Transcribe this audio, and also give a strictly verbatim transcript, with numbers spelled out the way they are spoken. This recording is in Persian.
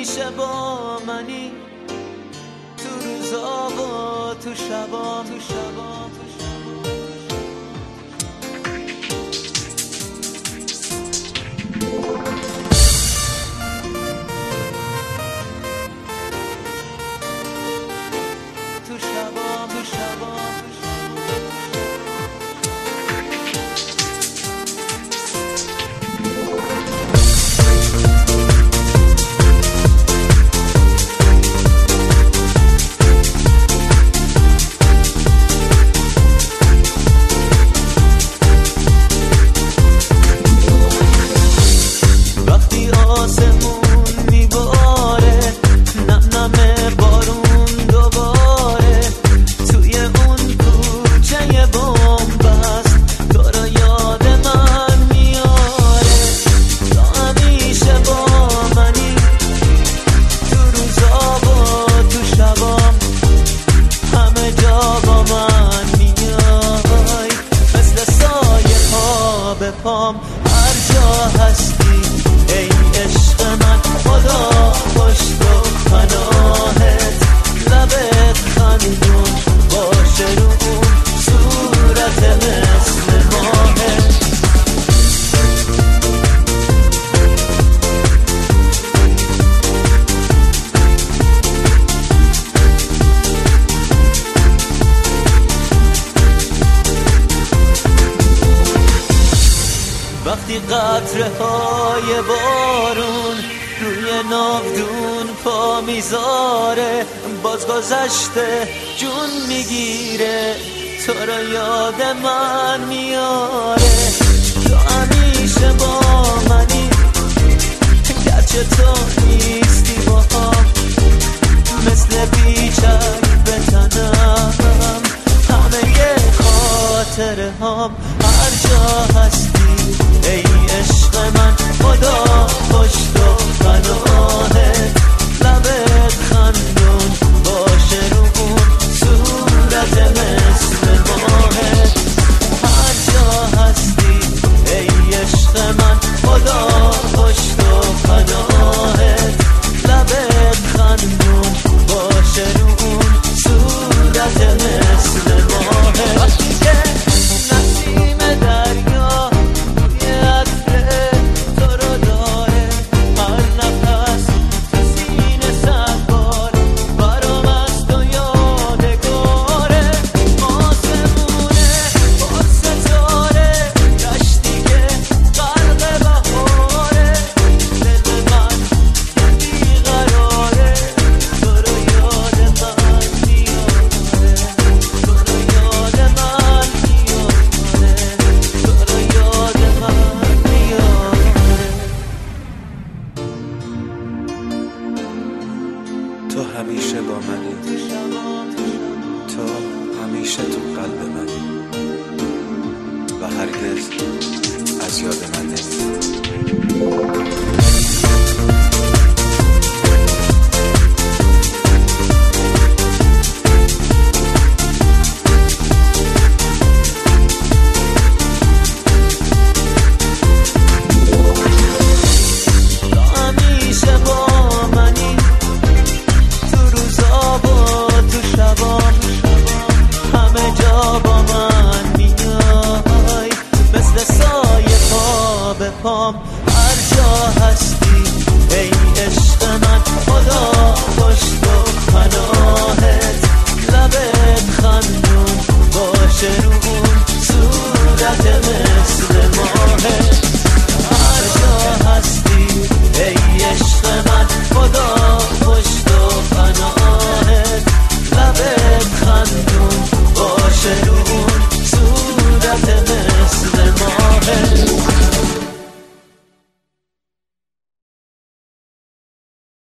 همیشه با منی، تو روزا و تو شبام، تو شبام، تو شبام، تو شبام. وقتی آسمون میباره، نم نم بارون دوباره، توی اون کوچه بن‌بست تو رو یاد من میاره. تو همیشه با منی، تو روزا و تو شبام، همه جا با من میای، مثل سایه ها به پام، هر جا هستی ای عشق من. خدا پشت و پناهت، لبت خندون باشه رو اون صورت مثل ماهت. وقتی قطره های بارون روی ناودون پا میذاره، باز گذشته جون میگیره، تو رو یاد من میاره. تو همیشه با منی، گرچه تو نیستی با هم، مثل بیچک به تنم، همه خاطره هم، هر جا هستی ای عشق من. خدا پشت و پناهت، لبت خندون باشه رو اون صورت مثل ماهت. هر جا هستی ای عشق من. خدا پشت و پناهت، لبت خندون باشه رو اون صورت مثل ماهت. وقتی که نسیم دریا تو همیشه با منی، تو همیشه تو قلب منی و هرگز از یاد من نمیری.